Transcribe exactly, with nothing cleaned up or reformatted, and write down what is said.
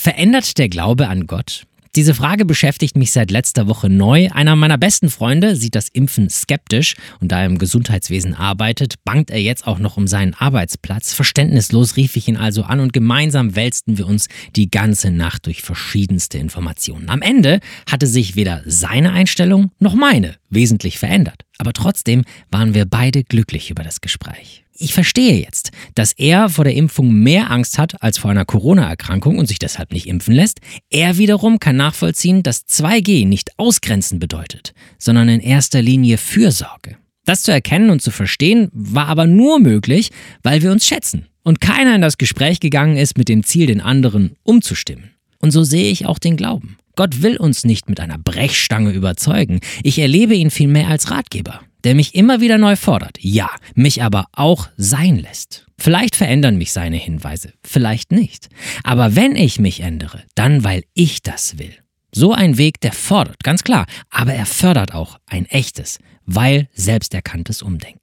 Verändert der Glaube an Gott? Diese Frage beschäftigt mich seit letzter Woche neu. Einer meiner besten Freunde sieht das Impfen skeptisch und da er im Gesundheitswesen arbeitet, bangt er jetzt auch noch um seinen Arbeitsplatz. Verständnislos rief ich ihn also an und gemeinsam wälzten wir uns die ganze Nacht durch verschiedenste Informationen. Am Ende hatte sich weder seine Einstellung noch meine wesentlich verändert. Aber trotzdem waren wir beide glücklich über das Gespräch. Ich verstehe jetzt, dass er vor der Impfung mehr Angst hat als vor einer Corona-Erkrankung und sich deshalb nicht impfen lässt. Er wiederum kann nachvollziehen, dass zwei G nicht ausgrenzen bedeutet, sondern in erster Linie Fürsorge. Das zu erkennen und zu verstehen, war aber nur möglich, weil wir uns schätzen und keiner in das Gespräch gegangen ist mit dem Ziel, den anderen umzustimmen. Und so sehe ich auch den Glauben. Gott will uns nicht mit einer Brechstange überzeugen. Ich erlebe ihn vielmehr als Ratgeber, der mich immer wieder neu fordert, ja, mich aber auch sein lässt. Vielleicht verändern mich seine Hinweise, vielleicht nicht. Aber wenn ich mich ändere, dann weil ich das will. So ein Weg, der fordert, ganz klar, aber er fördert auch ein echtes, weil selbsterkanntes Umdenken.